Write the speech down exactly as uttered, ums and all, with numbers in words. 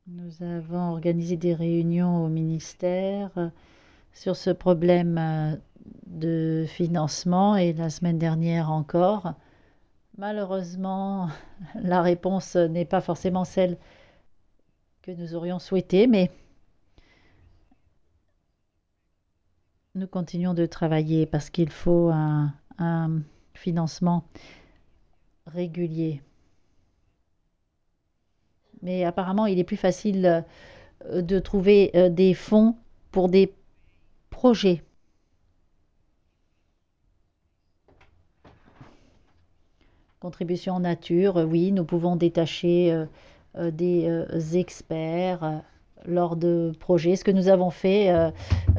Nous avons organisé des réunions au ministère euh, sur ce problème euh, de financement et la semaine dernière encore. Malheureusement, la réponse n'est pas forcément celle que nous aurions souhaitée, mais nous continuons de travailler parce qu'il faut un, un financement régulier. Mais apparemment, il est plus facile euh, de trouver euh, des fonds pour des projets. Contribution en nature, euh, oui, nous pouvons détacher euh, euh, des euh, experts euh, lors de projets. Ce que nous avons fait euh,